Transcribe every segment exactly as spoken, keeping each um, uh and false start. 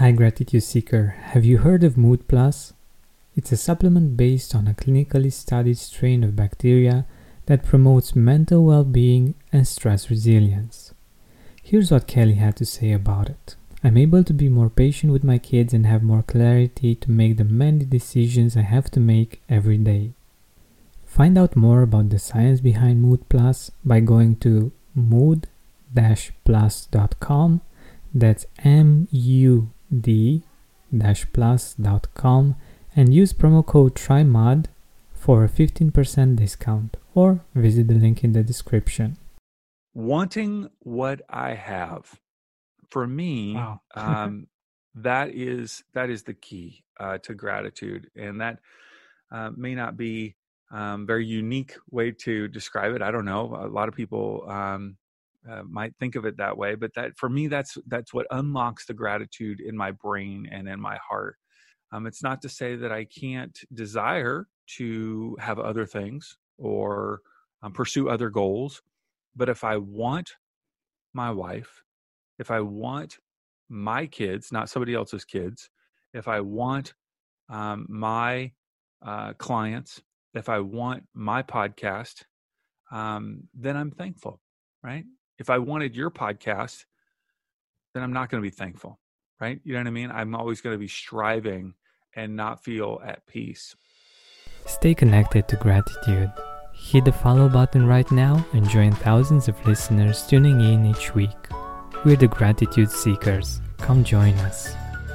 Hi Gratitude Seeker, have you heard of Mood Plus? It's a supplement based on a clinically studied strain of bacteria that promotes mental well-being and stress resilience. Here's what Kelly had to say about it. I'm able to be more patient with my kids and have more clarity to make the many decisions I have to make every day. Find out more about the science behind Mood Plus by going to mood dash plus dot com. That's M U D plus dot com and use promo code TRYMOD for a fifteen percent discount, or visit the link in the description. Wanting what I have, for me, Wow. um, that is that is the key uh, to gratitude, and that uh, may not be um, very unique way to describe it. I don't know. A lot of people um, uh, might think of it that way, but that for me, that's that's what unlocks the gratitude in my brain and in my heart. Um, it's not to say that I can't desire to have other things or um, pursue other goals, but if I want my wife, if I want my kids, not somebody else's kids, if I want um, my uh, clients, if I want my podcast, um, then I'm thankful, right? If I wanted your podcast, then I'm not going to be thankful, right? You know what I mean? I'm always going to be striving and not feel at peace. Stay connected to gratitude. Hit the follow button right now and join thousands of listeners tuning in each week. We're the Gratitude Seekers. Come join us.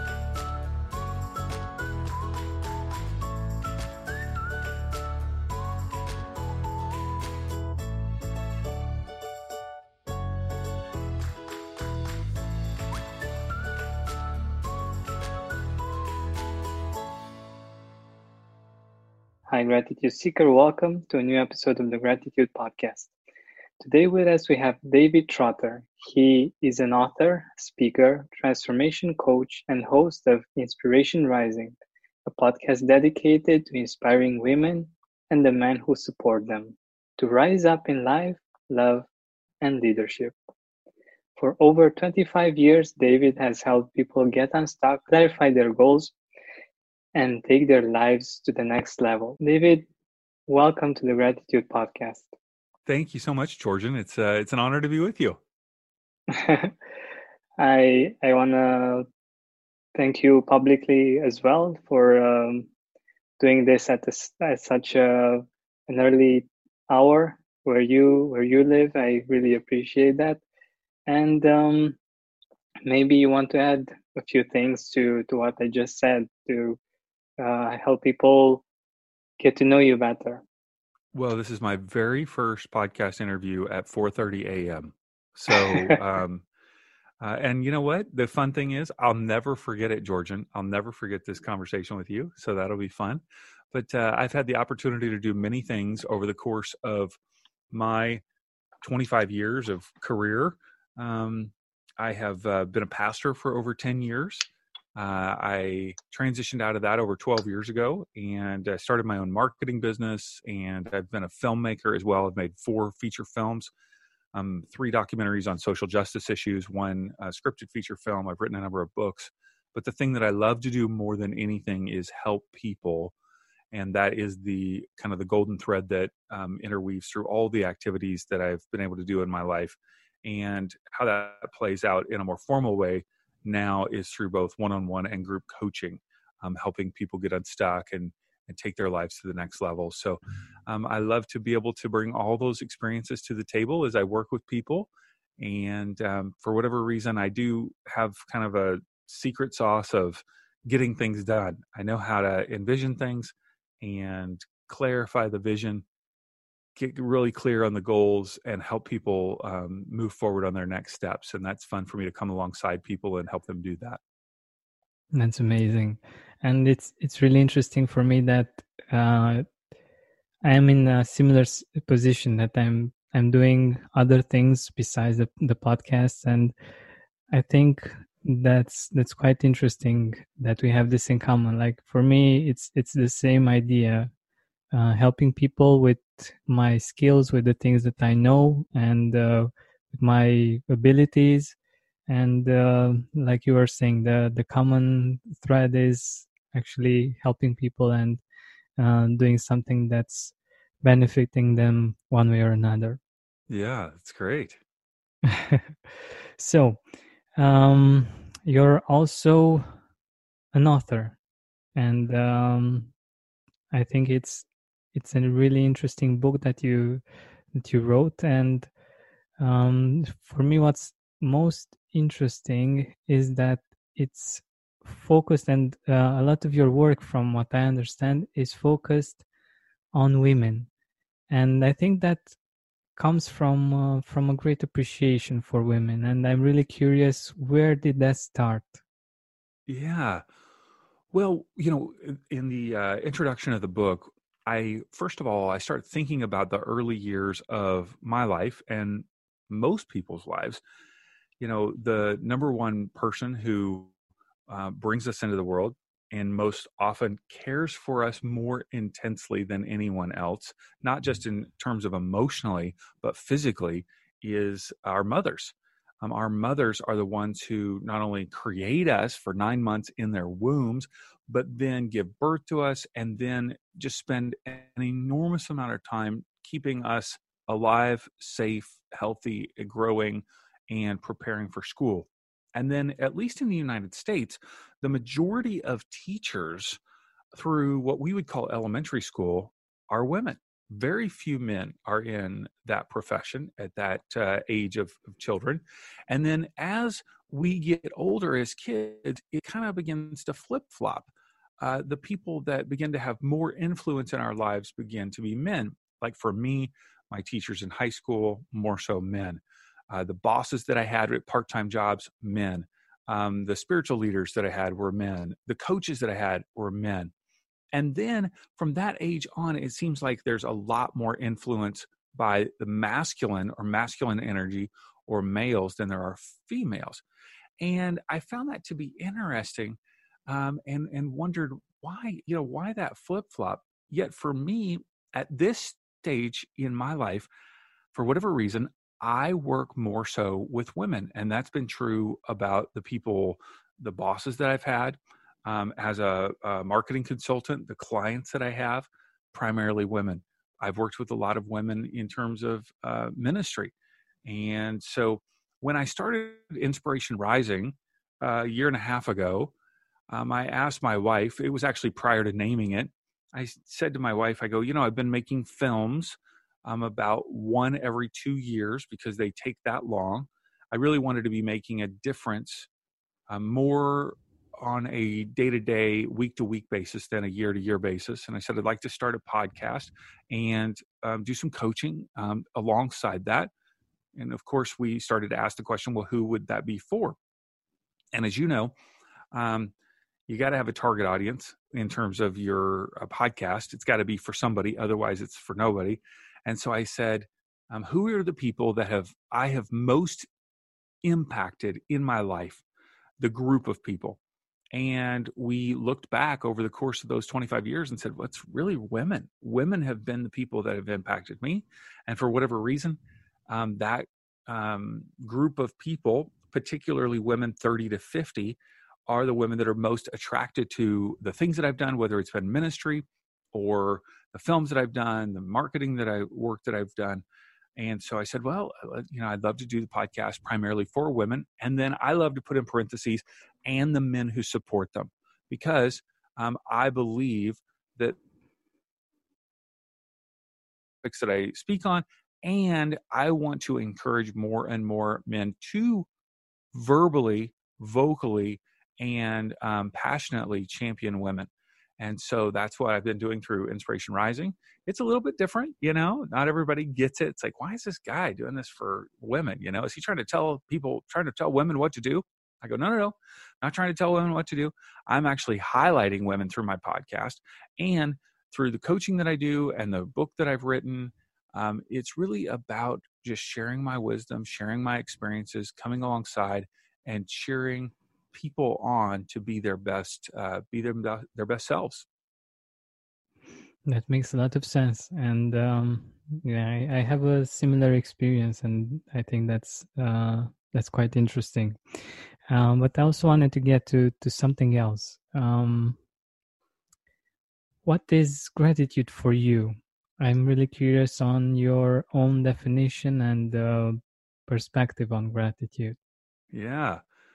Hi, Gratitude Seeker. Welcome to a new episode of the Gratitude Podcast. Today with us, we have David Trotter. He is an author, speaker, transformation coach, and host of Inspiration Rising, a podcast dedicated to inspiring women and the men who support them to rise up in life, love, and leadership. For over twenty-five years, David has helped people get unstuck, clarify their goals, and take their lives to the next level. David, welcome to the Gratitude Podcast. Thank you so much, Georgian. It's uh, it's an honor to be with you. I I want to thank you publicly as well for um, doing this at this at such a, an early hour where you where you live. I really appreciate that. And um, maybe you want to add a few things to to what I just said to uh, help people get to know you better. Well, this is my very first podcast interview at four thirty a.m. So, um, uh, and you know what? The fun thing is, I'll never forget it, Georgian. I'll never forget this conversation with you. So that'll be fun. But uh, I've had the opportunity to do many things over the course of my twenty-five years of career. Um, I have uh, been a pastor for over ten years. Uh, I transitioned out of that over twelve years ago and uh, started my own marketing business. And I've been a filmmaker as well. I've made four feature films, um, three documentaries on social justice issues, one uh, scripted feature film. I've written a number of books. But the thing that I love to do more than anything is help people. And that is the kind of the golden thread that um, interweaves through all the activities that I've been able to do in my life. And how that plays out in a more formal way now is through both one-on-one and group coaching, um, helping people get unstuck and, and take their lives to the next level. So um, I love to be able to bring all those experiences to the table as I work with people. And um, for whatever reason, I do have kind of a secret sauce of getting things done. I know how to envision things and clarify the vision, get really clear on the goals, and help people um, move forward on their next steps. And that's fun for me to come alongside people and help them do that. That's amazing. And it's it's really interesting for me that uh, I am in a similar position, that I'm I'm doing other things besides the, the podcast. And I think that's that's quite interesting that we have this in common. Like for me, it's it's the same idea. Uh, helping people with my skills, with the things that I know, and uh, with my abilities, And uh, like you were saying, the, the common thread is actually helping people and uh, doing something that's benefiting them one way or another. Yeah, that's great. So, um, you're also an author, and um, I think it's it's a really interesting book that you that you wrote. And um, for me, what's most interesting is that it's focused, and uh, a lot of your work, from what I understand, is focused on women. And I think that comes from uh, from a great appreciation for women. And I'm really curious, where did that start? Yeah. Well, you know, in- in the uh, introduction of the book, I first of all, I start thinking about the early years of my life and most people's lives. You know, the number one person who uh, brings us into the world and most often cares for us more intensely than anyone else, not just in terms of emotionally, but physically, is our mothers. Um, our mothers are the ones who not only create us for nine months in their wombs, but then give birth to us and then just spend an enormous amount of time keeping us alive, safe, healthy, growing, and preparing for school. And then, at least in the United States, the majority of teachers through what we would call elementary school are women. Very few men are in that profession at that uh, age of, of children. And then as we get older as kids, it kind of begins to flip flop. Uh, the people that begin to have more influence in our lives begin to be men. Like for me, my teachers in high school, more so men. Uh, the bosses that I had at part time jobs, men. Um, the spiritual leaders that I had were men. The coaches that I had were men. And then from that age on, it seems like there's a lot more influence by the masculine or masculine energy or males than there are females. And I found that to be interesting, um, and, and wondered why, you know, why that flip flop. Yet for me, at this stage in my life, for whatever reason, I work more so with women. And that's been true about the people, the bosses that I've had, um, as a, a marketing consultant, the clients that I have, primarily women. I've worked with a lot of women in terms of uh, ministry. And so when I started Inspiration Rising uh, a year and a half ago, um, I asked my wife, it was actually prior to naming it. I said to my wife, I go, you know, I've been making films um, about one every two years because they take that long. I really wanted to be making a difference uh, more on a day-to-day, week-to-week basis than a year-to-year basis. And I said, I'd like to start a podcast and um, do some coaching um, alongside that. And of course, we started to ask the question, well, who would that be for? And as you know, um, you got to have a target audience in terms of your uh, podcast. It's got to be for somebody, otherwise it's for nobody. And so I said, um, who are the people that have I have most impacted in my life? The group of people. And we looked back over the course of those twenty-five years and said, well, it's really women. Women have been the people that have impacted me. And for whatever reason, um, that um, group of people, particularly women thirty to fifty, are the women that are most attracted to the things that I've done, whether it's been ministry or the films that I've done, the marketing that I work that I've done. And so I said, well, you know, I'd love to do the podcast primarily for women. And then I love to put in parentheses, and the men who support them, because um, I believe that that I speak on, and I want to encourage more and more men to verbally, vocally, and um, passionately champion women. And so that's what I've been doing through Inspiration Rising. It's a little bit different, you know, not everybody gets it. It's like, why is this guy doing this for women? You know, is he trying to tell people, trying to tell women what to do? I go, no, no, no, not trying to tell women what to do. I'm actually highlighting women through my podcast and through the coaching that I do and the book that I've written. Um, it's really about just sharing my wisdom, sharing my experiences, coming alongside and cheering people on to be their best, uh, be their, their best selves. That makes a lot of sense. And um, yeah, I, I have a similar experience, and I think that's uh, that's quite interesting. Um, but I also wanted to get to, to something else. Um, what is gratitude for you? I'm really curious on your own definition and uh, perspective on gratitude. Yeah.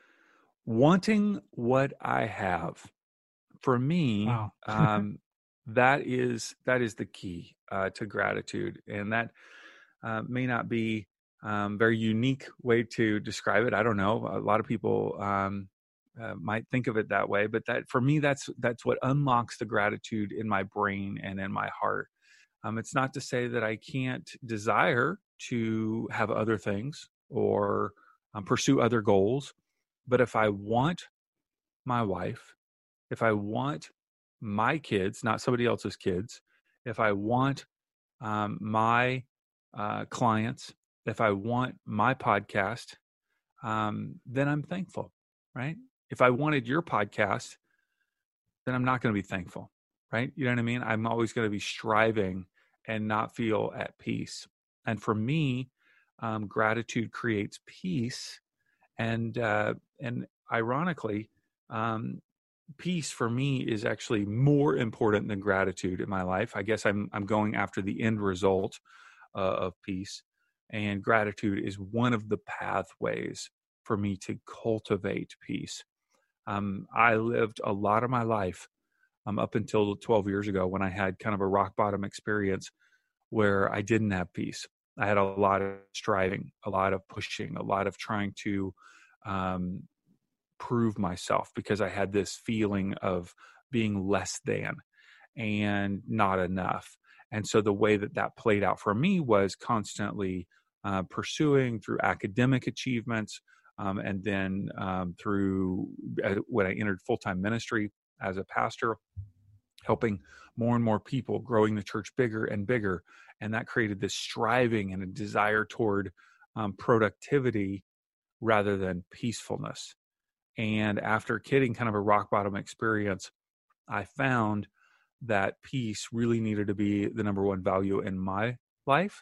Wanting what I have. For me, Wow. um, that is that is the key uh, to gratitude, and that uh, may not be um, very unique way to describe it. I don't know. A lot of people um, uh, might think of it that way, but that for me, that's that's what unlocks the gratitude in my brain and in my heart. Um, it's not to say that I can't desire to have other things or um, pursue other goals, but if I want my wife, if I want my kids, not somebody else's kids, if I want um, my uh, clients, if I want my podcast, um, then I'm thankful, right? If I wanted your podcast, then I'm not going to be thankful, right? You know what I mean? I'm always going to be striving and not feel at peace. And for me, um, gratitude creates peace. And uh, and ironically, um, peace for me is actually more important than gratitude in my life. I guess I'm I'm going after the end result uh, of peace, and gratitude is one of the pathways for me to cultivate peace. Um, I lived a lot of my life um, up until twelve years ago when I had kind of a rock bottom experience where I didn't have peace. I had a lot of striving, a lot of pushing, a lot of trying to um, prove myself because I had this feeling of being less than and not enough. And so the way that that played out for me was constantly uh, pursuing through academic achievements, um, and then um, through uh, when I entered full-time ministry as a pastor, helping more and more people, growing the church bigger and bigger. And that created this striving and a desire toward um, productivity rather than peacefulness. And after getting kind of a rock bottom experience, I found that peace really needed to be the number one value in my life,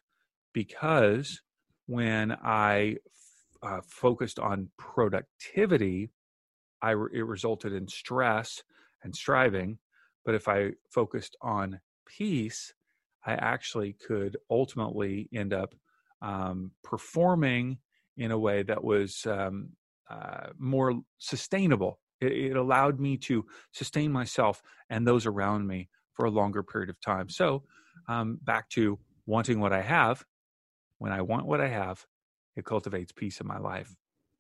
because when I uh, focused on productivity, I re- it resulted in stress and striving. But if I focused on peace, I actually could ultimately end up um, performing in a way that was um, uh, more sustainable. It, it allowed me to sustain myself and those around me for a longer period of time. So um, back to wanting what I have. When I want what I have, it cultivates peace in my life.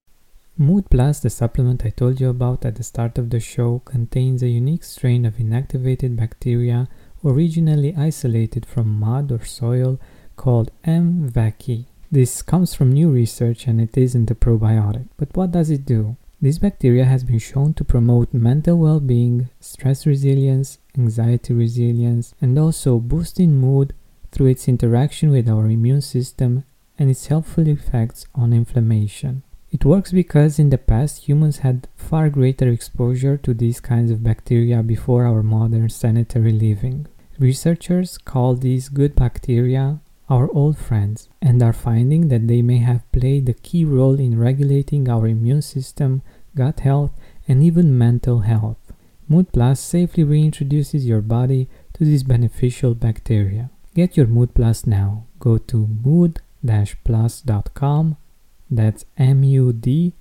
Mood Plus, the supplement I told you about at the start of the show, contains a unique strain of inactivated bacteria originally isolated from mud or soil called M. vaccae. This comes from new research and it isn't a probiotic. But what does it do? This bacteria has been shown to promote mental well-being, stress resilience, anxiety resilience, and also boosting mood through its interaction with our immune system and its helpful effects on inflammation. It works because in the past humans had far greater exposure to these kinds of bacteria before our modern sanitary living. Researchers call these good bacteria our old friends and are finding that they may have played a key role in regulating our immune system, gut health, and even mental health. Mood Plus safely reintroduces your body to these beneficial bacteria. Get your Mood Plus now. Go to mood dash plus dot com. That's M U D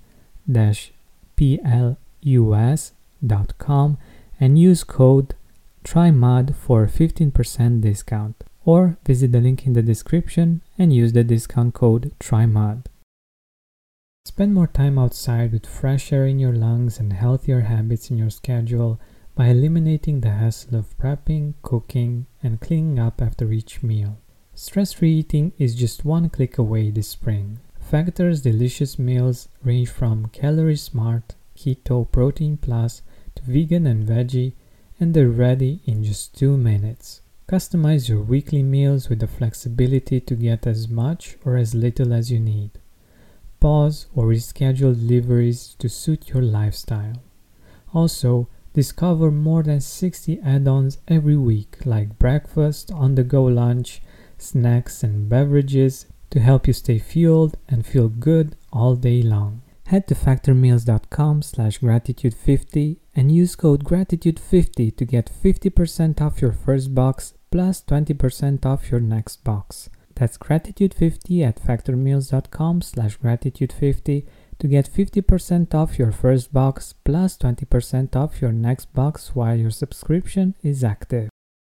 P L U S dot com and use code TRYMUD for a fifteen percent discount, or visit the link in the description and use the discount code TRYMUD. Spend more time outside with fresh air in your lungs and healthier habits in your schedule by eliminating the hassle of prepping, cooking, and cleaning up after each meal. Stress-free eating is just one click away this spring. Factor's delicious meals range from Calorie Smart, Keto, Protein Plus to vegan and veggie, and they're ready in just two minutes. Customize your weekly meals with the flexibility to get as much or as little as you need. Pause or reschedule deliveries to suit your lifestyle. Also, discover more than sixty add-ons every week, like breakfast, on-the-go lunch, snacks, and beverages to help you stay fueled and feel good all day long. Head to factormeals.com slash gratitude50 and use code gratitude fifty to get fifty percent off your first box plus twenty percent off your next box. That's gratitude fifty at factormeals.com slash gratitude50 to get fifty percent off your first box plus twenty percent off your next box while your subscription is active.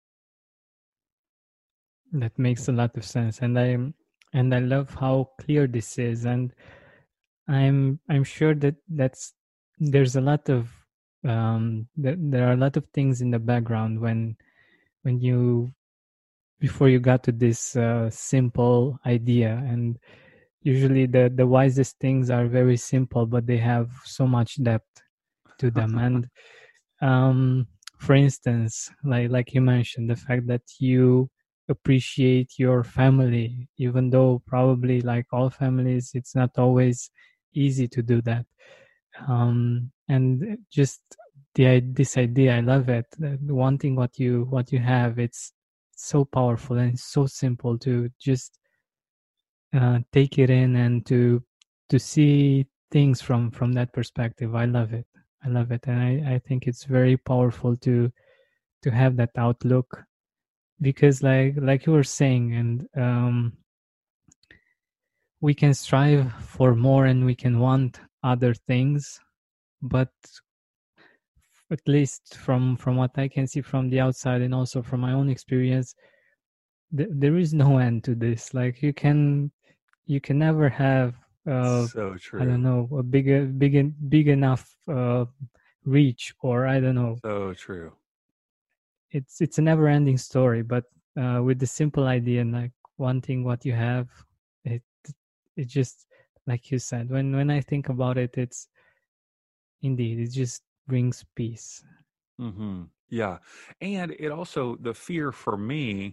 That makes a lot of sense, and I and I love how clear this is, and I'm I'm sure that that's there's a lot of um there, there are a lot of things in the background when when you before you got to this uh, simple idea, and usually the the wisest things are very simple, but they have so much depth to them. And um for instance, like like you mentioned, the fact that you appreciate your family, even though probably like all families it's not always easy to do that. Um and just the this idea, I love it, that wanting what you what you have, it's so powerful and so simple to just uh, take it in and to to see things from from that perspective. I love it. I love it, and I, I think it's very powerful to to have that outlook, because like like you were saying, and um, we can strive for more and we can want other things, but at least from from what I can see from the outside and also from my own experience, th- there is no end to this. Like you can you can never have uh, so true. I don't know, a big big big enough uh, reach, or I don't know. So true. It's it's a never ending story, but uh, with the simple idea and like wanting what you have, it it just, like you said, when when I think about it, it's indeed, it just brings peace. Mm-hmm. Yeah. And it also, the fear for me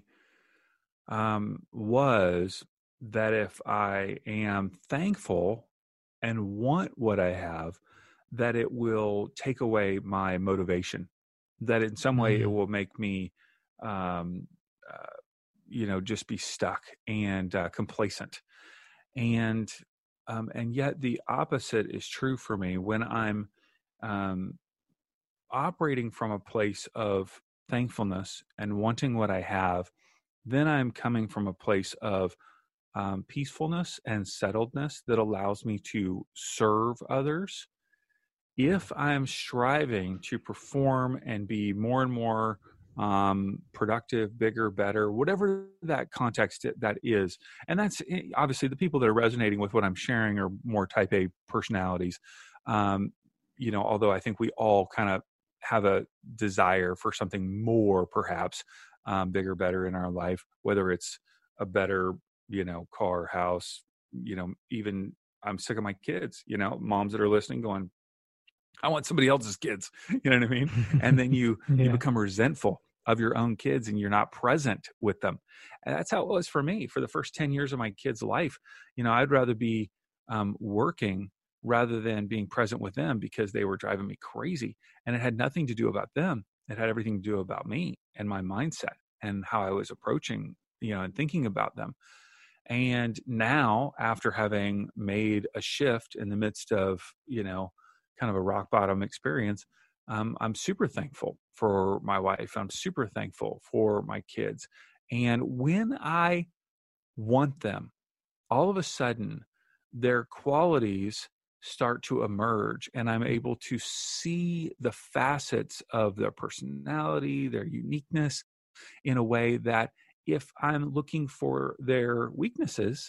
um, was that if I am thankful and want what I have, that it will take away my motivation, that in some way it Mm. will make me, um, uh, you know, just be stuck and uh, complacent. And um, and yet the opposite is true for me when I'm um, operating from a place of thankfulness and wanting what I have. Then I'm coming from a place of um, peacefulness and settledness that allows me to serve others. If I'm striving to perform and be more and more um, productive, bigger, better, whatever that context that is, and that's obviously the people that are resonating with what I'm sharing are more type A personalities. Um, you know, although I think we all kind of have a desire for something more, perhaps um, bigger, better in our life, whether it's a better, you know, car, house, you know, even I'm sick of my kids, you know, moms that are listening going, I want somebody else's kids, you know what I mean? And then you, Yeah. you become resentful of your own kids and you're not present with them. And that's how it was for me for the first ten years of my kids' life. You know, I'd rather be um, working rather than being present with them because they were driving me crazy. And it had nothing to do about them. It had everything to do about me and my mindset and how I was approaching, you know, and thinking about them. And now, after having made a shift in the midst of, you know, kind of a rock bottom experience, um, I'm super thankful for my wife. I'm super thankful for my kids. And when I want them, all of a sudden, their qualities start to emerge, and I'm able to see the facets of their personality, their uniqueness, in a way that if I'm looking for their weaknesses,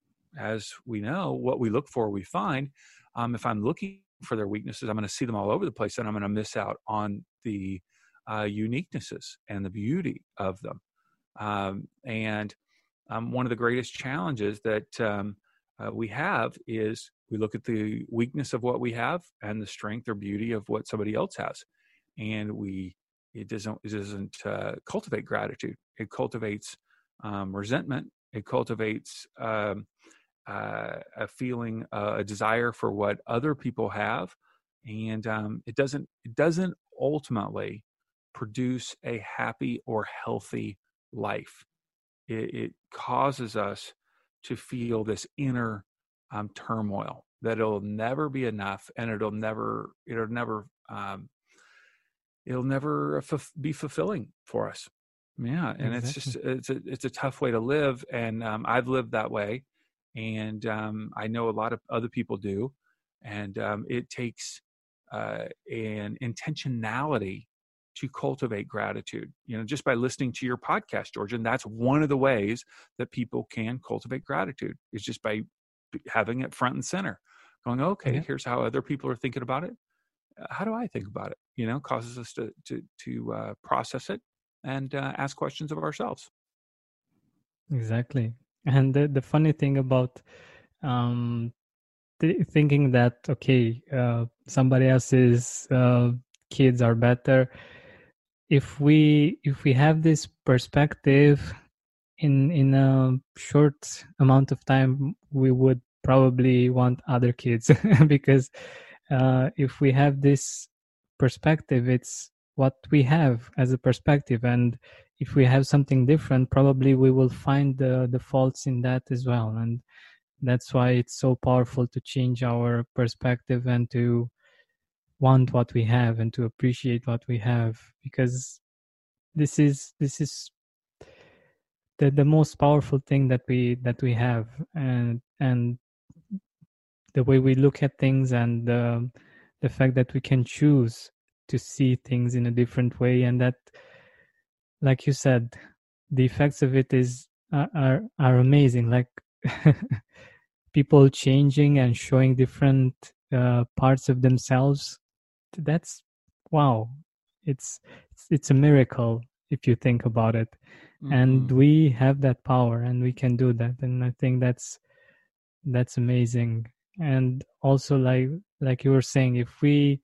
as we know, what we look for, we find. Um, if I'm looking for their weaknesses, I'm going to see them all over the place, and I'm going to miss out on the uh, uniquenesses and the beauty of them. Um, and um, one of the greatest challenges that um, uh, we have is we look at the weakness of what we have and the strength or beauty of what somebody else has, and we it doesn't it doesn't uh, cultivate gratitude. It cultivates um, resentment. It cultivates um, uh, a feeling, uh, a desire for what other people have, and um, it doesn't it doesn't ultimately produce a happy or healthy life. It, it causes us to feel this inner um, turmoil, that it'll never be enough, and it'll never, it'll never, um, it'll never f- be fulfilling for us. Yeah. And exactly. it's just, it's a, it's a tough way to live. And um, I've lived that way. And um, I know a lot of other people do. And um, it takes uh, an intentionality to cultivate gratitude, you know, just by listening to your podcast, George. And that's one of the ways that people can cultivate gratitude, is just by having it front and center, going, okay, yeah. here's how other people are thinking about it. How do I think about it? You know, causes us to, to, to uh, process it and uh, ask questions of ourselves. Exactly. And the, the funny thing about um, th- thinking that, okay, uh, somebody else's uh, kids are better. If we if we have this perspective in in a short amount of time, we would probably want other kids because uh, if we have this perspective, it's what we have as a perspective, and if we have something different, probably we will find the the faults in that as well. And that's why it's so powerful to change our perspective and to want what we have and to appreciate what we have, because this is this is the the most powerful thing that we that we have. and and the way we look at things, and the the fact that we can choose to see things in a different way, and that, like you said, the effects of it is are are, are amazing, like people changing and showing different uh, parts of themselves. That's wow. It's, it's it's a miracle if you think about it. Mm-hmm. And we have that power, and we can do that. And I think that's that's amazing. And also, like like you were saying, if we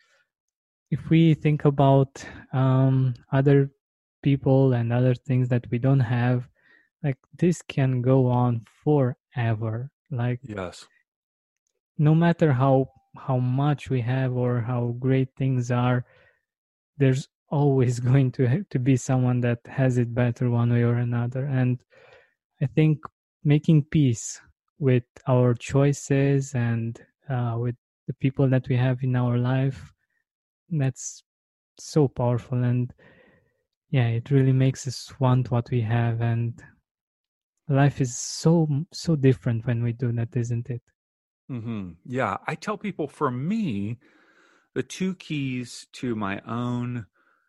if we think about um, other people and other things that we don't have, like this can go on forever. Like, yes, no matter how how much we have or how great things are, there's always going to to be someone that has it better one way or another. And I think making peace with our choices and uh, with the people that we have in our life, that's so powerful. And yeah, it really makes us want what we have. And life is so so different when we do that, isn't it? Mm-hmm. Yeah, I tell people, for me, the two keys to my own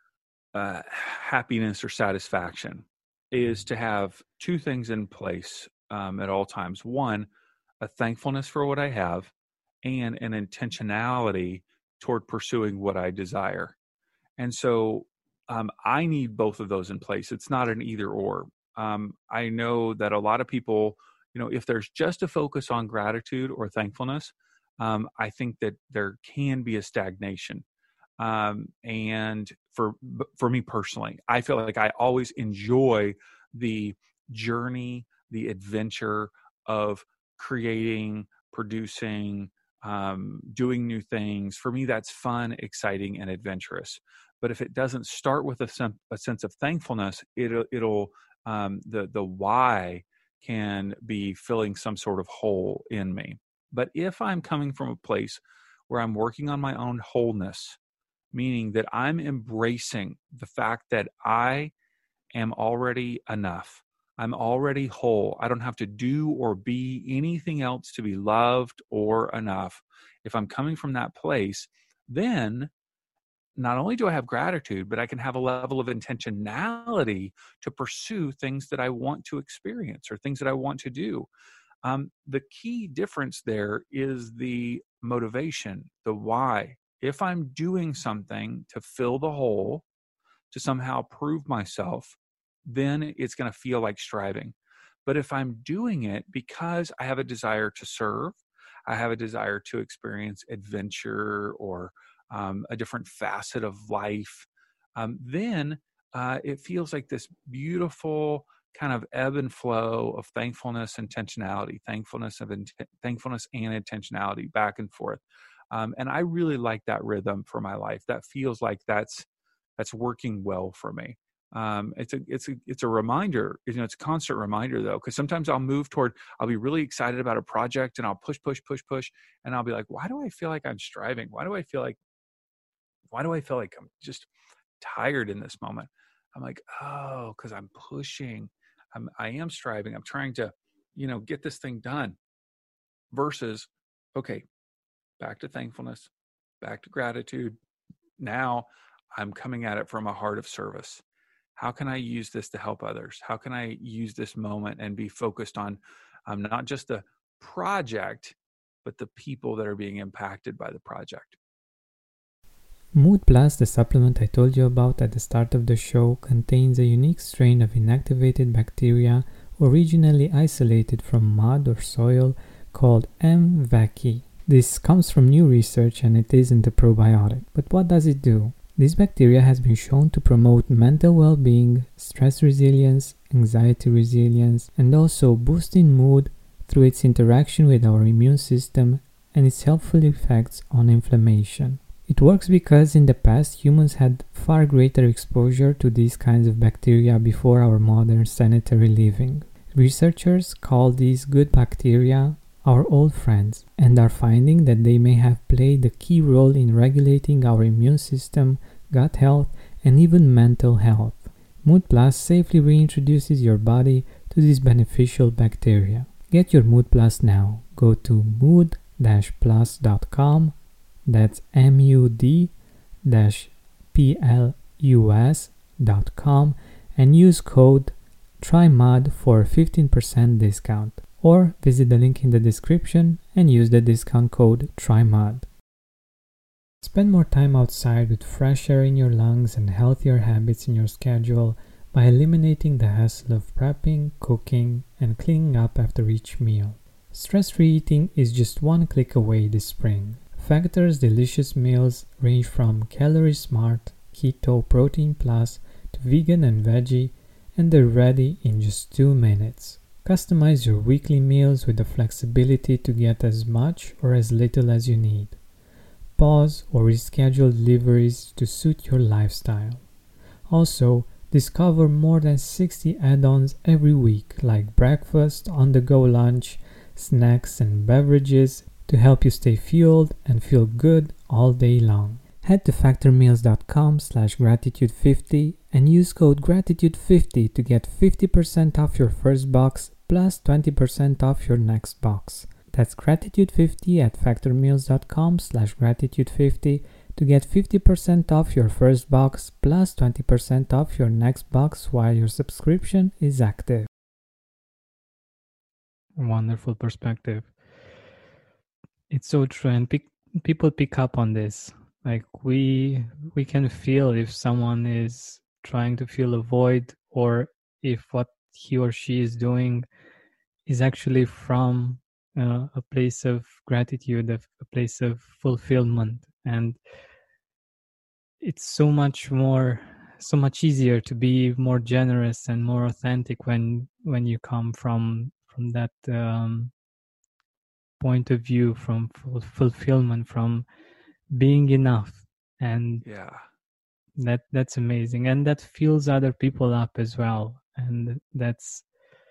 uh, happiness or satisfaction is to have two things in place um, at all times. One, a thankfulness for what I have, and an intentionality toward pursuing what I desire. And so um, I need both of those in place. It's not an either or. Um, I know that a lot of people, you know, if there's just a focus on gratitude or thankfulness, um, I think that there can be a stagnation. Um, and for for me personally, I feel like I always enjoy the journey, the adventure of creating, producing, um, doing new things. For me, that's fun, exciting, and adventurous. But if it doesn't start with a, sem- a sense of thankfulness, it'll, it'll um, the the why can be filling some sort of hole in me. But if I'm coming from a place where I'm working on my own wholeness, meaning that I'm embracing the fact that I am already enough, I'm already whole, I don't have to do or be anything else to be loved or enough. If I'm coming from that place, then not only do I have gratitude, but I can have a level of intentionality to pursue things that I want to experience or things that I want to do. Um, the key difference there is the motivation, the why. If I'm doing something to fill the hole, to somehow prove myself, then it's going to feel like striving. But if I'm doing it because I have a desire to serve, I have a desire to experience adventure or um, a different facet of life, um, then uh, it feels like this beautiful kind of ebb and flow of thankfulness, intentionality, thankfulness of int- thankfulness and intentionality, back and forth. Um, and I really like that rhythm for my life. That feels like that's that's working well for me. Um, it's a it's a it's a reminder. You know, it's a constant reminder though, because sometimes I'll move toward. I'll be really excited about a project, and I'll push, push, push, push, and I'll be like, "Why do I feel like I'm striving? Why do I feel like? Why do I feel like I'm just tired in this moment?" I'm like, "Oh, because I'm pushing. I'm I am striving. I'm trying to, you know, get this thing done." Versus, okay, back to thankfulness, back to gratitude. Now I'm coming at it from a heart of service. How can I use this to help others? How can I use this moment and be focused on um, not just the project, but the people that are being impacted by the project? Mood Plus, the supplement I told you about at the start of the show, contains a unique strain of inactivated bacteria originally isolated from mud or soil called M. vaccae. This comes from new research and it isn't a probiotic. But what does it do? This bacteria has been shown to promote mental well-being, stress resilience, anxiety resilience, and also boosting mood through its interaction with our immune system and its helpful effects on inflammation. It works because in the past humans had far greater exposure to these kinds of bacteria before our modern sanitary living. Researchers call these good bacteria our old friends and are finding that they may have played a key role in regulating our immune system, gut health, and even mental health. Mood Plus safely reintroduces your body to these beneficial bacteria. Get your Mood Plus now. Go to mood dash plus dot com, that's M U D P L U S dot com, and use code TRYMUD for a fifteen percent discount. Or visit the link in the description and use the discount code TRYMUD. Spend more time outside with fresh air in your lungs and healthier habits in your schedule by eliminating the hassle of prepping, cooking, and cleaning up after each meal. Stress-free eating is just one click away this spring. Factor's delicious meals range from Calorie Smart, Keto, Protein Plus to vegan and veggie, and they're ready in just two minutes. Customize your weekly meals with the flexibility to get as much or as little as you need. Pause or reschedule deliveries to suit your lifestyle. Also, discover more than sixty add-ons every week like breakfast, on-the-go lunch, snacks and beverages to help you stay fueled and feel good all day long. Head to factor meals dot com slash gratitude fifty and use code gratitude fifty to get fifty percent off your first box plus twenty percent off your next box. That's gratitude fifty at factor meals dot com slash gratitude fifty to get fifty percent off your first box plus twenty percent off your next box while your subscription is active. Wonderful perspective. It's so true, and pick, people pick up on this. Like we we can feel if someone is trying to fill a void, or if what he or she is doing is actually from uh, a place of gratitude, of a place of fulfillment. And it's so much more, so much easier to be more generous and more authentic when when you come from from that um, point of view, from f- fulfillment, from being enough. And Yeah. that that's amazing, and that fills other people up as well. And that's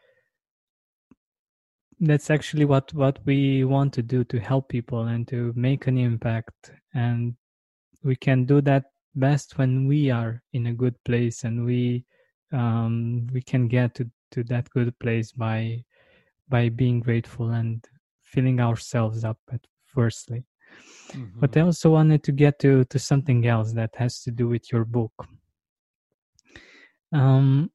that's actually what what we want to do, to help people and to make an impact. And we can do that best when we are in a good place, and we um we can get to to that good place by by being grateful and filling ourselves up at firstly. Mm-hmm. But I also wanted to get to to something else that has to do with your book. Um,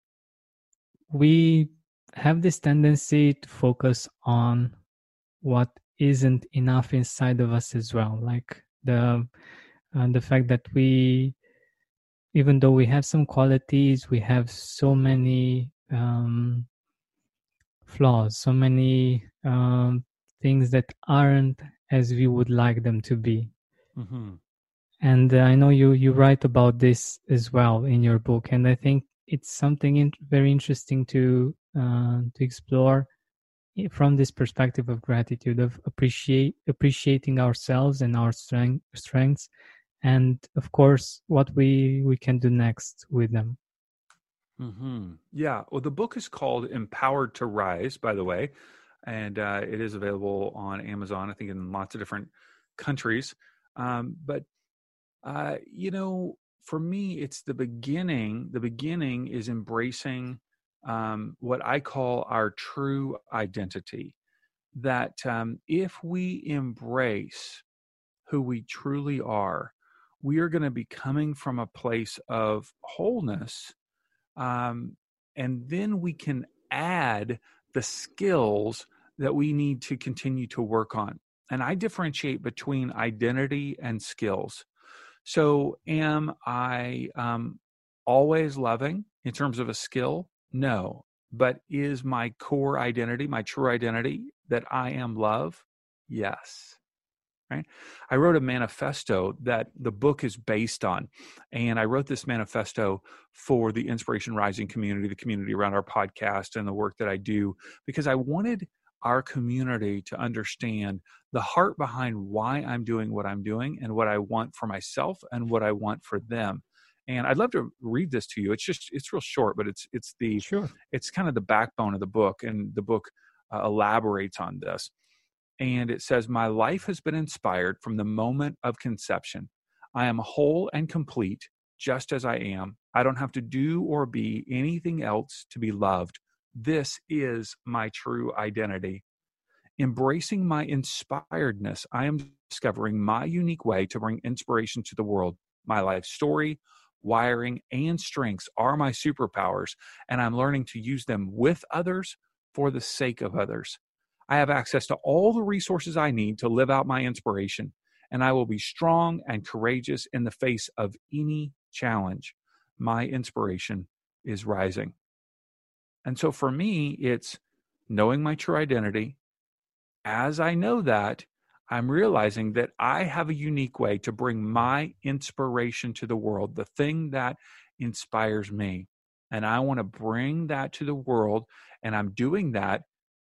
we have this tendency to focus on what isn't enough inside of us as well, like the uh, the fact that we, even though we have some qualities, we have so many um, flaws, so many um, things that aren't as we would like them to be. Mm-hmm. And uh, I know you you write about this as well in your book, and I think it's something in, very interesting to uh, to explore from this perspective of gratitude, of appreciate appreciating ourselves and our strength, strengths, and of course what we we can do next with them. Mm-hmm. Yeah. Well, the book is called Empowered to Rise, by the way, and uh, it is available on Amazon, I think, in lots of different countries. Um, but, uh, you know, for me, it's the beginning. The beginning is embracing um, what I call our true identity. That um, if we embrace who we truly are, we are going to be coming from a place of wholeness. Um, and then we can add the skills that we need to continue to work on. And I differentiate between identity and skills. So, am I um, always loving in terms of a skill? No. But is my core identity, my true identity, that I am love? Yes. Right? I wrote a manifesto that the book is based on. And I wrote this manifesto for the Inspiration Rising community, the community around our podcast and the work that I do, because I wanted our community to understand the heart behind why I'm doing what I'm doing and what I want for myself and what I want for them. And I'd love to read this to you. It's just, it's real short, but it's, it's the, Sure. it's kind of the backbone of the book. And the book uh, elaborates on this. And it says, my life has been inspired from the moment of conception. I am whole and complete, just as I am. I don't have to do or be anything else to be loved. This is my true identity. Embracing my inspiredness, I am discovering my unique way to bring inspiration to the world. My life story, wiring, and strengths are my superpowers, and I'm learning to use them with others for the sake of others. I have access to all the resources I need to live out my inspiration, and I will be strong and courageous in the face of any challenge. My inspiration is rising. And so for me, it's knowing my true identity. As I know that, I'm realizing that I have a unique way to bring my inspiration to the world, the thing that inspires me. And I want to bring that to the world, and I'm doing that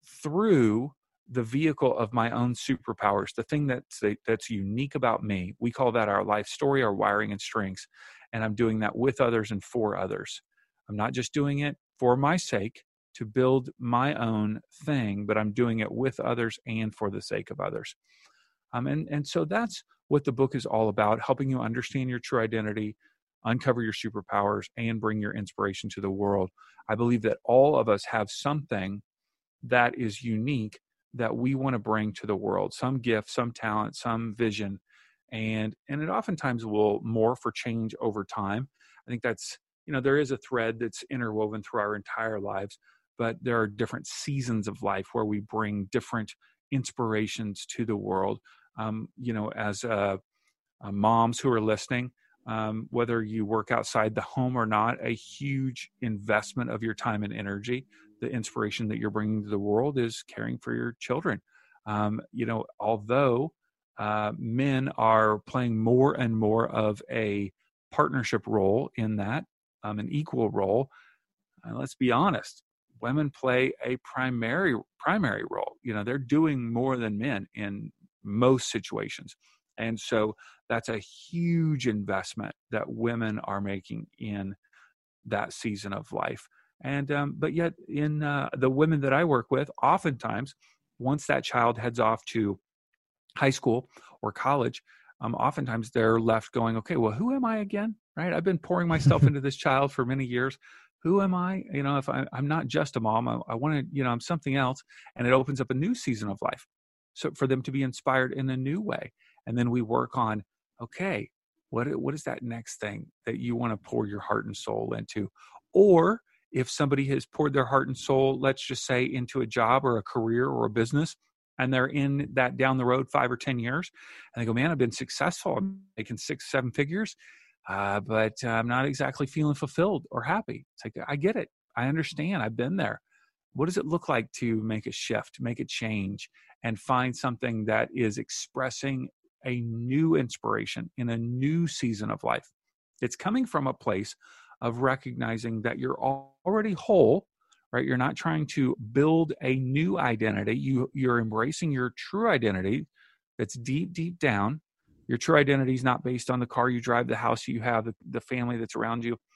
through the vehicle of my own superpowers, the thing that's that's unique about me. We call that our life story, our wiring and strengths. And I'm doing that with others and for others. I'm not just doing it for my sake to build my own thing, but I'm doing it with others and for the sake of others. Um, and, and so that's what the book is all about, helping you understand your true identity, uncover your superpowers, and bring your inspiration to the world. I believe that all of us have something that is unique that we want to bring to the world, some gift, some talent, some vision. And, and it oftentimes will morph or change over time. I think that's, you know, there is a thread that's interwoven through our entire lives, but there are different seasons of life where we bring different inspirations to the world. Um, you know, as uh, uh, moms who are listening, um, whether you work outside the home or not, a huge investment of your time and energy, the inspiration that you're bringing to the world is caring for your children. Um, you know, although uh, men are playing more and more of a partnership role in that, um, an equal role, uh, let's be honest, women play a primary primary role. You know, they're doing more than men in most situations. And so that's a huge investment that women are making in that season of life. And, um, but yet in uh, the women that I work with, oftentimes, once that child heads off to high school or college, um, oftentimes they're left going, okay, well, who am I again? Right? I've been pouring myself into this child for many years. Who am I? You know, if I, I'm not just a mom, I, I want to, you know, I'm something else. And it opens up a new season of life. So for them to be inspired in a new way. And then we work on, okay, what, what is that next thing that you want to pour your heart and soul into? Or if somebody has poured their heart and soul, let's just say, into a job or a career or a business, and they're in that down the road five or ten years, and they go, man, I've been successful. I'm making six, seven figures, uh, but I'm not exactly feeling fulfilled or happy. It's like, I get it. I understand. I've been there. What does it look like to make a shift, make a change, and find something that is expressing a new inspiration in a new season of life? It's coming from a place of recognizing that you're already whole, right? You're not trying to build a new identity. You, you're embracing your true identity that's deep, deep down. Your true identity is not based on the car you drive, the house you have, the, the family that's around you.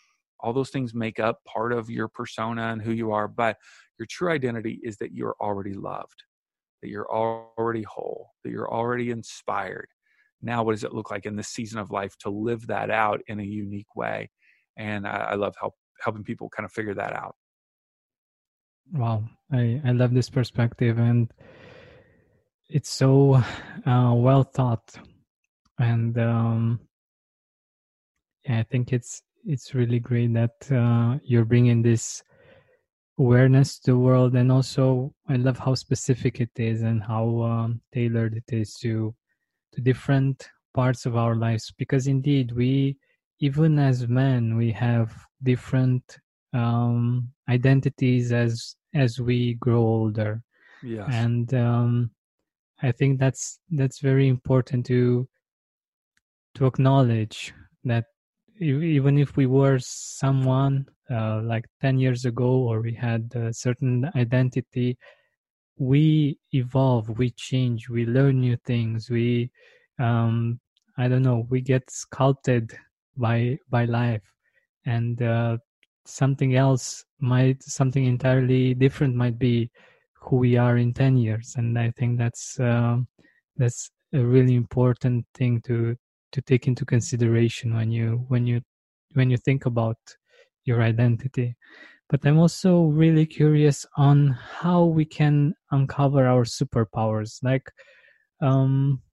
All those things make up part of your persona and who you are, but your true identity is that you're already loved, that you're already whole, that you're already inspired. Now, what does it look like in this season of life to live that out in a unique way? And I, I love help, helping people kind of figure that out. Wow, I, I love this perspective, and it's so uh, well thought. And um, yeah, I think it's it's really great that uh, you're bringing this awareness to the world, and also I love how specific it is and how um, tailored it is to to different parts of our lives. Because indeed, we, even as men, we have different um, identities as as we grow older. Yes. And um, I think that's that's very important to to acknowledge that even if we were someone uh, like ten years ago, or we had a certain identity, we evolve, we change, we learn new things, we um I don't know, we get sculpted by by life, and uh, something else might something entirely different might be who we are in ten years. And I think that's um that's a really important thing to to take into consideration when you when you when you think about your identity. But I'm also really curious on how we can uncover our superpowers. Like, um,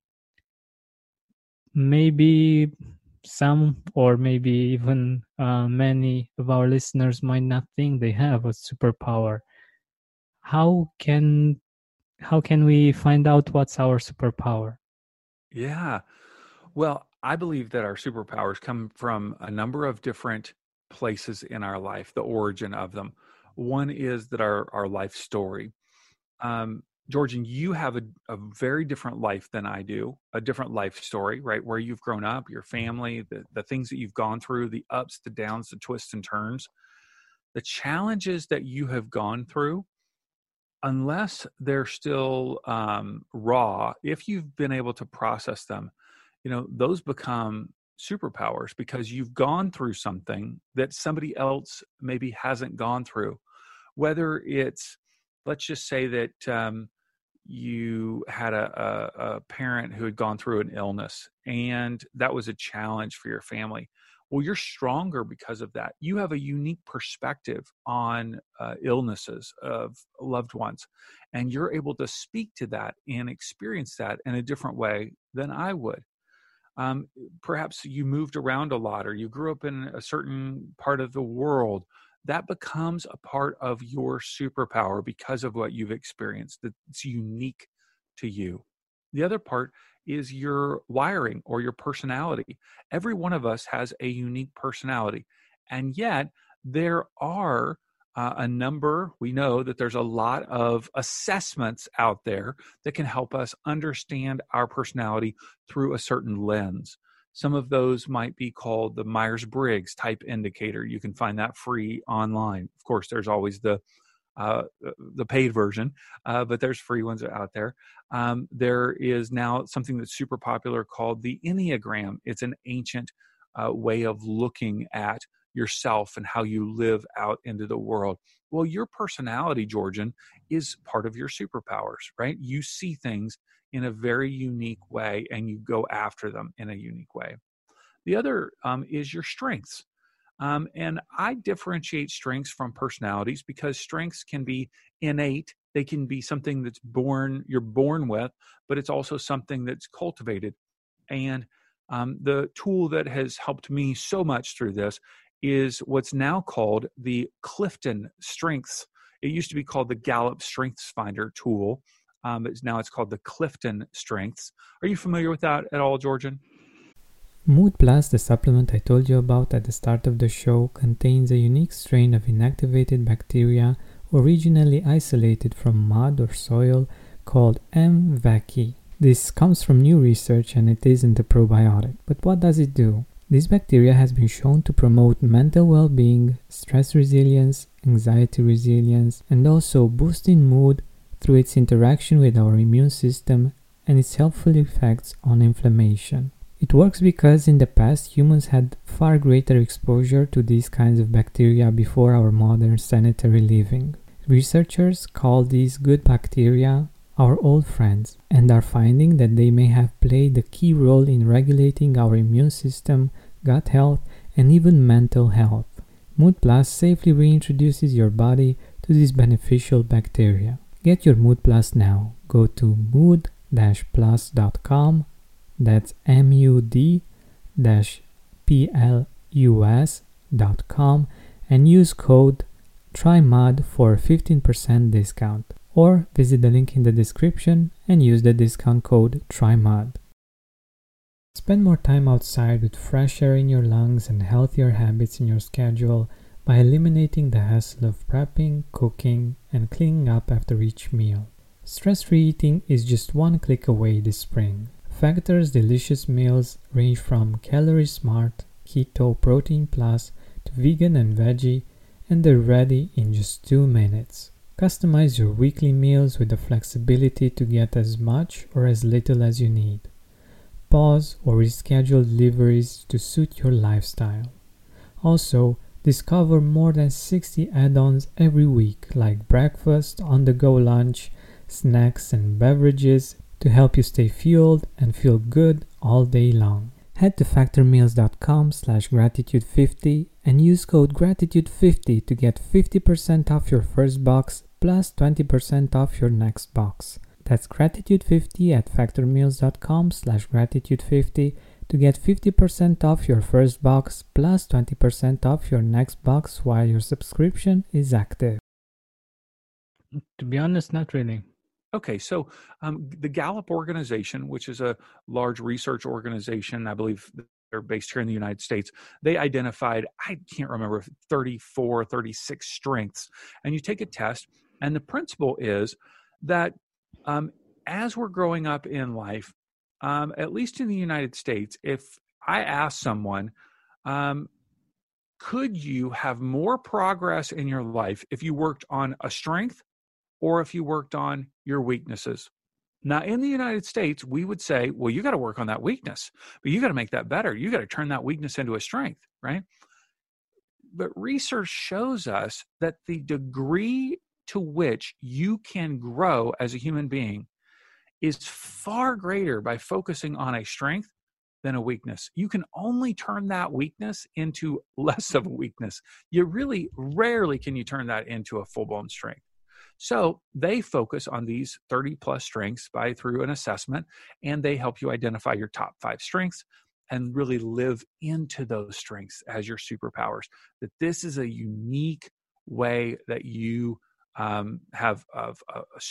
maybe some, or maybe even uh, many of our listeners might not think they have a superpower. How can how can we find out what's our superpower? Yeah. Well, I believe that our superpowers come from a number of different places in our life, the origin of them. One is that our, our life story. Um, Georgian, you have a, a very different life than I do, a different life story, right? Where you've grown up, your family, the, the things that you've gone through, the ups, the downs, the twists and turns, the challenges that you have gone through, unless they're still um, raw, if you've been able to process them, you know, those become superpowers because you've gone through something that somebody else maybe hasn't gone through. Whether it's, let's just say that um, you had a, a, a parent who had gone through an illness and that was a challenge for your family. Well, you're stronger because of that. You have a unique perspective on uh, illnesses of loved ones, and you're able to speak to that and experience that in a different way than I would. Um, perhaps you moved around a lot, or you grew up in a certain part of the world. That becomes a part of your superpower because of what you've experienced. That's unique to you. The other part is your wiring or your personality. Every one of us has a unique personality. And yet there are uh, a number, we know that there's a lot of assessments out there that can help us understand our personality through a certain lens. Some of those might be called the Myers-Briggs type indicator. You can find that free online. Of course, there's always the uh, the paid version, uh, but there's free ones out there. Um, there is now something that's super popular called the Enneagram. It's an ancient uh, way of looking at yourself and how you live out into the world. Well, your personality, Georgian, is part of your superpowers, right? You see things in a very unique way and you go after them in a unique way. The other um, is your strengths. Um, and I differentiate strengths from personalities because strengths can be innate. They can be something that's born, you're born with, but it's also something that's cultivated. And um, the tool that has helped me so much through this is what's now called the Clifton Strengths. It used to be called the Gallup Strengths Finder tool. Um, but now it's called the Clifton Strengths. Are you familiar with that at all, Georgian? Mood Plus, the supplement I told you about at the start of the show, contains a unique strain of inactivated bacteria originally isolated from mud or soil called M. vaccae. This comes from new research and it isn't a probiotic. But what does it do? This bacteria has been shown to promote mental well-being, stress resilience, anxiety resilience, and also boosting mood through its interaction with our immune system and its helpful effects on inflammation. It works because in the past humans had far greater exposure to these kinds of bacteria before our modern sanitary living. Researchers call these good bacteria our old friends and are finding that they may have played a key role in regulating our immune system, gut health, and even mental health. Mood Plus safely reintroduces your body to these beneficial bacteria. Get your Mood Plus now. Go to mood dash plus dot com, that's M U D P L U S dot com, and use code TRYMUD for a fifteen percent discount. Or visit the link in the description and use the discount code TRYMUD. Spend more time outside with fresh air in your lungs and healthier habits in your schedule by eliminating the hassle of prepping, cooking, and cleaning up after each meal. Stress-free eating is just one click away this spring. Factor's delicious meals range from Calorie Smart, Keto, Protein Plus to vegan and veggie, and they're ready in just two minutes. Customize your weekly meals with the flexibility to get as much or as little as you need. Pause or reschedule deliveries to suit your lifestyle. Also, discover more than sixty add-ons every week like breakfast, on-the-go lunch, snacks and beverages to help you stay fueled and feel good all day long. Head to factor meals dot com slash gratitude fifty and use code gratitude fifty to get fifty percent off your first box plus twenty percent off your next box. That's gratitude fifty at factor meals dot com slash gratitude fifty to get fifty percent off your first box plus twenty percent off your next box while your subscription is active. To be honest, not really. Okay, so um, the Gallup organization, which is a large research organization, I believe they're based here in the United States, they identified, I can't remember, thirty-four, thirty-six strengths. And you take a test, and the principle is that um, as we're growing up in life, um, at least in the United States, if I ask someone, um, could you have more progress in your life if you worked on a strength or if you worked on your weaknesses? Now, in the United States, we would say, well, you got to work on that weakness, but you got to make that better. You got to turn that weakness into a strength, right? But research shows us that the degree to which you can grow as a human being is far greater by focusing on a strength than a weakness. You can only turn that weakness into less of a weakness. You really rarely can you turn that into a full-blown strength. So they focus on these thirty plus strengths by through an assessment, and they help you identify your top five strengths and really live into those strengths as your superpowers. That this is a unique way that you um, have a, a, a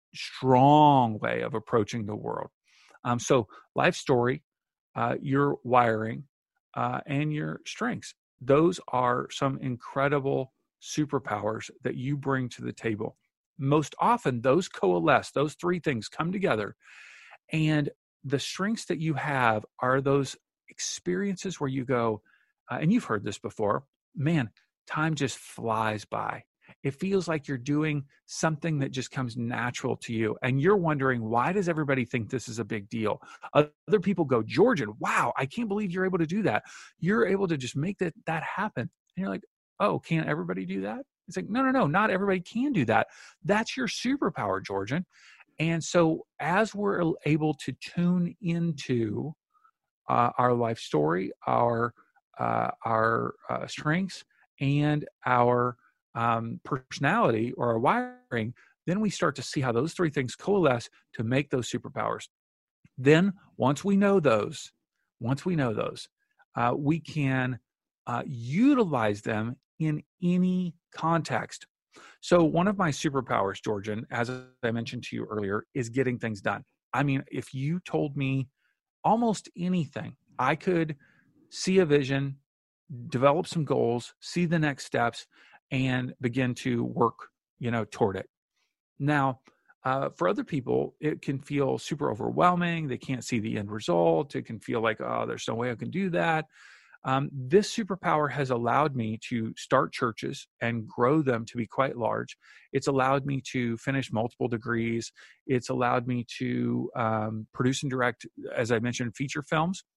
strong way of approaching the world. Um, so life story, uh, your wiring, uh, and your strengths. Those are some incredible superpowers that you bring to the table. Most often those coalesce, those three things come together, and the strengths that you have are those experiences where you go, uh, and you've heard this before, man, time just flies by. It feels like you're doing something that just comes natural to you, and you're wondering, why does everybody think this is a big deal? Other people go, Georgian, wow, I can't believe you're able to do that. You're able to just make that, that happen. And you're like, oh, can't everybody do that? It's like, no, no, no, not everybody can do that. That's your superpower, Georgian. And so as we're able to tune into uh, our life story, our uh, our uh, strengths, and our um, personality or our wiring, then we start to see how those three things coalesce to make those superpowers. Then once we know those, once we know those, uh, we can uh, utilize them in any context. So one of my superpowers, Georgian, as I mentioned to you earlier, is getting things done. I mean, if you told me almost anything, I could see a vision, develop some goals, see the next steps, and begin to work, you know, toward it. Now, uh, for other people, it can feel super overwhelming. They can't see the end result. It can feel like, oh, there's no way I can do that. Um, this superpower has allowed me to start churches and grow them to be quite large. It's allowed me to finish multiple degrees. It's allowed me to um, produce and direct, as I mentioned, feature films.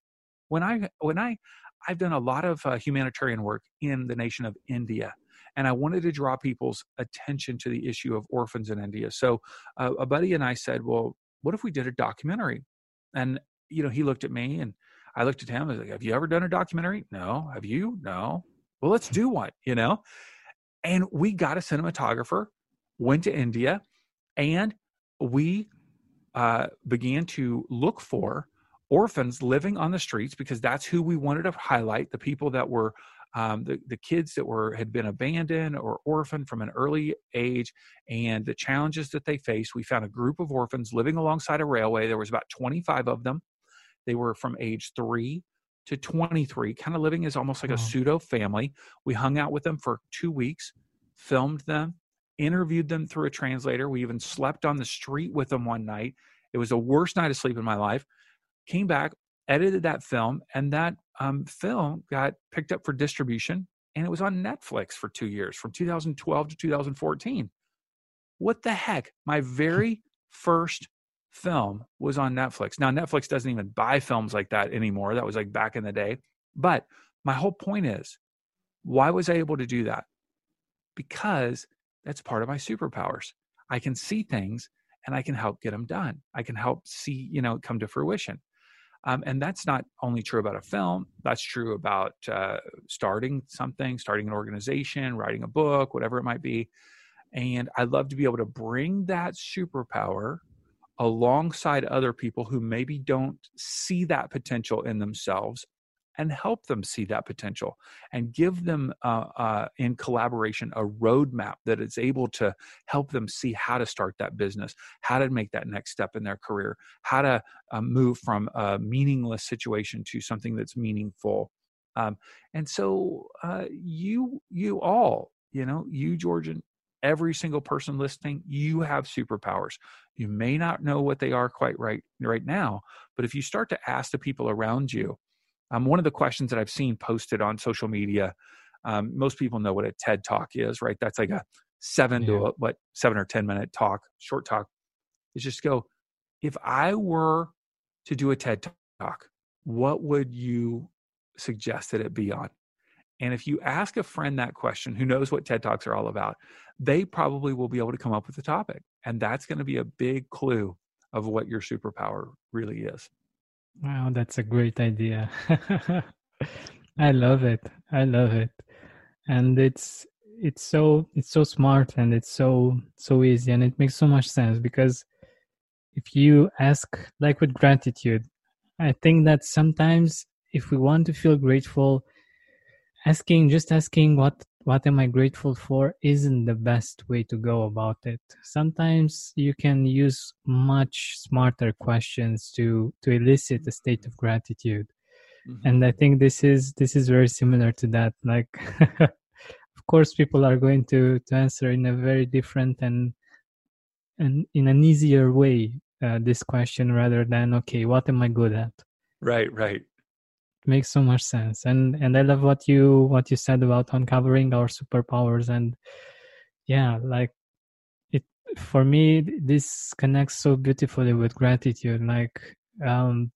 When I, when I, I've done a lot of uh, humanitarian work in the nation of India, and I wanted to draw people's attention to the issue of orphans in India. So uh, a buddy and I said, well, what if we did a documentary? And, you know, he looked at me and I looked at him. I was like, have you ever done a documentary? No. Have you? No. Well, let's do one, you know? And we got a cinematographer, went to India, and we uh, began to look for orphans living on the streets, because that's who we wanted to highlight, the people that were um, the, the kids that were had been abandoned or orphaned from an early age, and the challenges that they faced. We found a group of orphans living alongside a railway. There was about twenty-five of them. They were from age three to twenty-three, kind of living as almost like a pseudo family. We hung out with them for two weeks, filmed them, interviewed them through a translator. We even slept on the street with them one night. It was the worst night of sleep in my life. Came back, edited that film, and that um, film got picked up for distribution, and it was on Netflix for two years, from two thousand twelve to two thousand fourteen. What the heck? My very first film was on Netflix. Now, Netflix doesn't even buy films like that anymore. That was like back in the day. But my whole point is, why was I able to do that? Because that's part of my superpowers. I can see things and I can help get them done. I can help see, you know, come to fruition. Um, and that's not only true about a film. That's true about uh, starting something, starting an organization, writing a book, whatever it might be. And I love to be able to bring that superpower alongside other people who maybe don't see that potential in themselves, and help them see that potential, and give them uh, uh, in collaboration a roadmap that is able to help them see how to start that business, how to make that next step in their career, how to uh, move from a meaningless situation to something that's meaningful. Um, and so uh, you, you all, you know, you, Georgian, every single person listening, you have superpowers. You may not know what they are quite right right now, but if you start to ask the people around you, um, one of the questions that I've seen posted on social media, um, most people know what a TED Talk is, right? That's like a seven yeah. to a, what seven or ten minute talk, short talk. Is just go, if I were to do a TED Talk, what would you suggest that it be on? And if you ask a friend that question who knows what TED Talks are all about, they probably will be able to come up with a topic. And that's going to be a big clue of what your superpower really is. Wow, that's a great idea. I love it. I love it. And it's it's so it's so smart, and it's so so easy, and it makes so much sense, because if you ask, like with gratitude, I think that sometimes if we want to feel grateful, asking, just asking what, what am I grateful for isn't the best way to go about it. Sometimes you can use much smarter questions to, to elicit a state of gratitude. Mm-hmm. And I think this is, this is very similar to that. Like, of course, people are going to, to answer in a very different and, and in an easier way, uh, this question, rather than, okay, what am I good at? Right, right. Makes so much sense. And and I love what you what you said about uncovering our superpowers. And yeah, like it for me, this connects so beautifully with gratitude, like um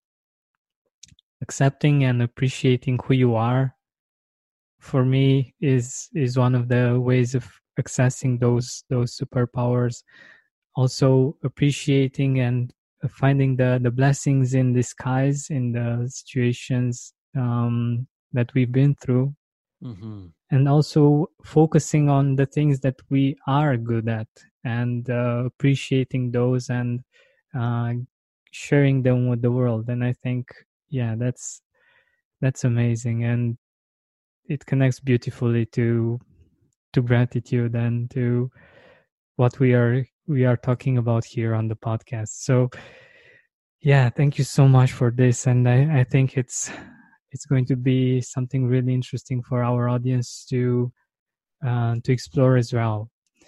accepting and appreciating who you are, for me, is is one of the ways of accessing those those superpowers. Also appreciating and finding the the blessings in disguise in the situations um, that we've been through, mm-hmm. and also focusing on the things that we are good at, and uh, appreciating those, and uh, sharing them with the world. And I think, yeah, that's that's amazing, and it connects beautifully to to gratitude and to what we are we are talking about here on the podcast. So yeah, thank you so much for this. And I, I think it's it's going to be something really interesting for our audience to uh, to explore as well.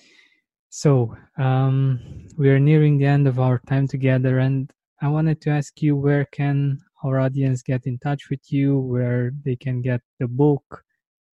So um, we are nearing the end of our time together, and I wanted to ask you, where can our audience get in touch with you, where they can get the book?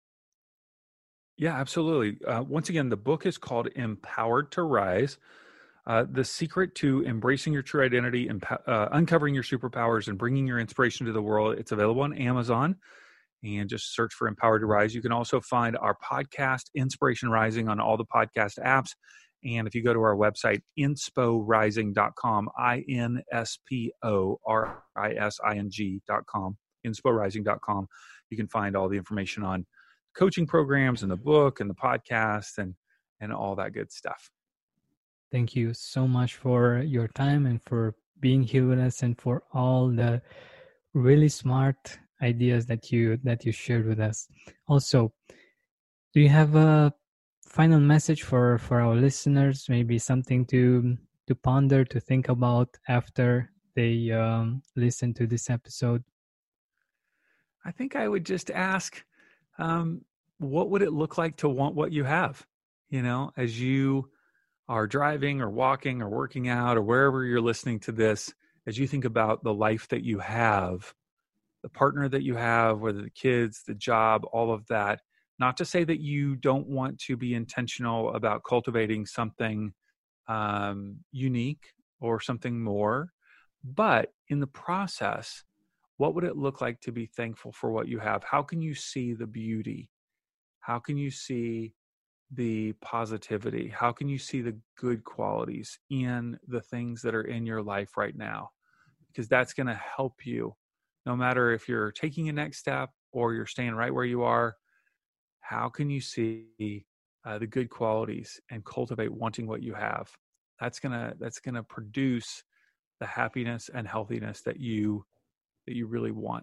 Yeah, absolutely. Uh, once again, the book is called Empowered to Rise. Uh, the secret to embracing your true identity and uh, uncovering your superpowers and bringing your inspiration to the world. It's available on Amazon, and just search for Empowered to Rise. You can also find our podcast, Inspiration Rising, on all the podcast apps. And if you go to our website, inspo rising dot com, I N S P O R I S I N G dot com, inspo rising dot com, you can find all the information on coaching programs and the book and the podcast and, and all that good stuff. Thank you so much for your time and for being here with us and for all the really smart ideas that you that you shared with us. Also, do you have a final message for for our listeners? Maybe something to to ponder, to think about after they um, listen to this episode? I think I would just ask, um, what would it look like to want what you have? You know, as you are driving or walking or working out or wherever you're listening to this, as you think about the life that you have, the partner that you have, whether the kids, the job, all of that, not to say that you don't want to be intentional about cultivating something um, unique or something more, but in the process, what would it look like to be thankful for what you have? How can you see the beauty? How can you see the positivity? How can you see the good qualities in the things that are in your life right now? Because that's going to help you, no matter if you're taking a next step or you're staying right where you are. How can you see uh, the good qualities and cultivate wanting what you have? That's gonna that's gonna produce the happiness and healthiness that you that you really want.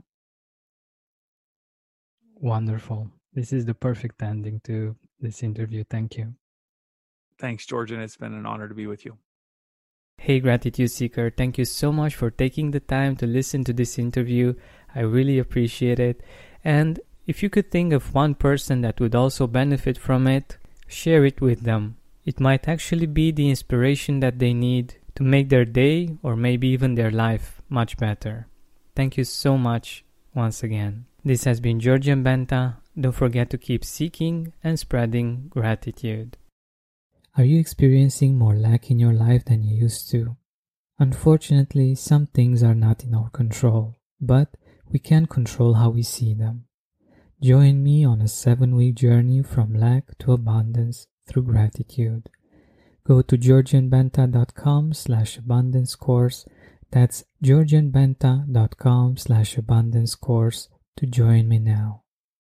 Wonderful. This is the perfect ending to this interview. Thank you. Thanks, George, and it's been an honor to be with you. Hey, Gratitude Seeker, thank you so much for taking the time to listen to this interview. I really appreciate it. And if you could think of one person that would also benefit from it, share it with them. It might actually be the inspiration that they need to make their day or maybe even their life much better. Thank you so much once again. This has been Georgian Benta. Don't forget to keep seeking and spreading gratitude. Are you experiencing more lack in your life than you used to? Unfortunately, some things are not in our control, but we can control how we see them. Join me on a seven-week journey from lack to abundance through gratitude. Go to georgianbenta.com slash abundance course. That's georgianbenta.com slash abundance course to join me now.